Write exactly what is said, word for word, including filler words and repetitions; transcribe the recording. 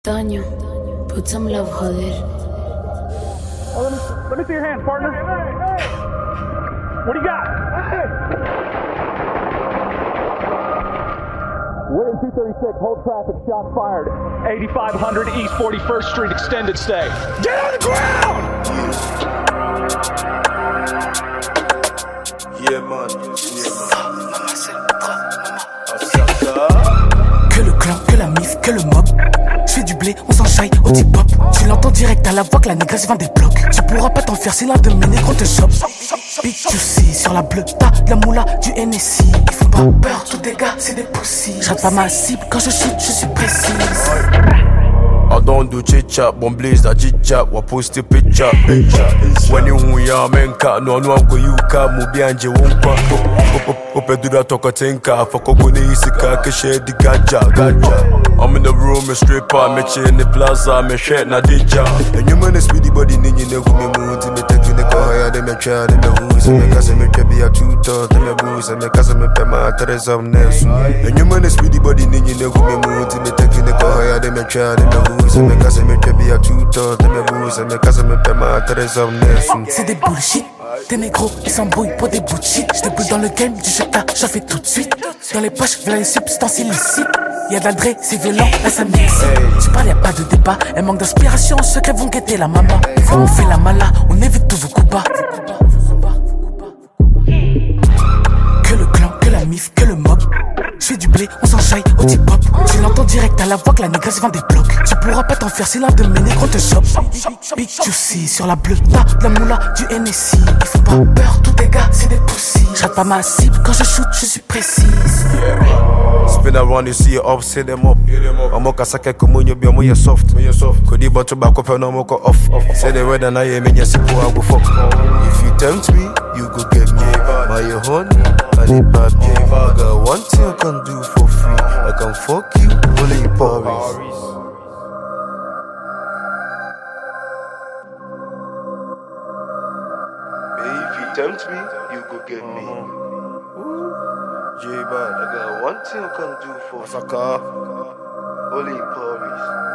Daño, put some love, joder. Oh, let, me, let me see your hands, partner. What do you got? William two thirty-six, hold traffic, shots fired. eighty-five hundred East forty-first Street, extended stay. Get on the ground! Yeah, man. Yeah, man. Que le clan, que la mif, que le mob. J'fais du blé, on s'enchaille au tip hop. Tu l'entends direct à la voix que la négresse vend des blocs. Tu pourras pas t'en faire si l'un de mes négros te chope. Big juicy, sur la bleue, t'as de la moula, du N S I. Ils font pas peur, tous des gars, c'est des poussies. J'rate pas ma cible, quand je shoot, je suis précise. I don't do chit chat, bon blaze that chit chat, wa post a picture. When you who ya men cat, no no go you ka mu bi anje wonka. Ope do that talk a tinka, for koko ne isika ke share the gaja, gaja. I'm in the room, a stripper, me chill in the plaza, me shirt na dija. And you man a speedy body, ni ni ne go me mood, me take you ne go higher, them me try, them me who's, me cause me be a two toes, them me booze, me cause me pe ma Teresa Ness. And you man a speedy body, ni ni ne go me mood, me take you ne go higher, them me try, them me who's, me cause me be a two toes, them me booze, me cause me pe ma Teresa Ness. C'est des bullshit, tes négros, ils s'embrouillent pour des bouts de shit. J'déboule dans le game, du chata, j'en fais tout de suite. Dans les poches, v'là les substances illicites. Y'a de la dre, c'est violent, là ça m'excite. Tu parles, y'a pas de débat, elle manque d'inspiration, ceux qui vont guetter la maman. Une fois on fait la mala, on évite tous vos coups bas. Que le clan, que la mif, que le mob. J'fais du blé, on s'enchaille au tip hop. Tu l'entends direct à la voix que la négresse vend des blocs. Tu pourras pas t'en faire si l'un de mes négros te chope. Big juicy, sur la bleue, t'as de la moula, du N S I. Ils font pas peur, tous tes gars, c'est des poussies. J'rate pas ma cible, quand je shoot, je suis précise. Spin around, you see it up, set them up. I'm a sake kumunyo be mo soft. Could you but back up and I'm off. Say the weather na ye me nyasi po I go fuck. If you tempt me, you go get me. My honey, I need baby. I got one thing I can do for free. I can fuck you, only in Paris. If you tempt me, you go get me. J-Bad, I got one thing I can do for Osaka, only in Paris.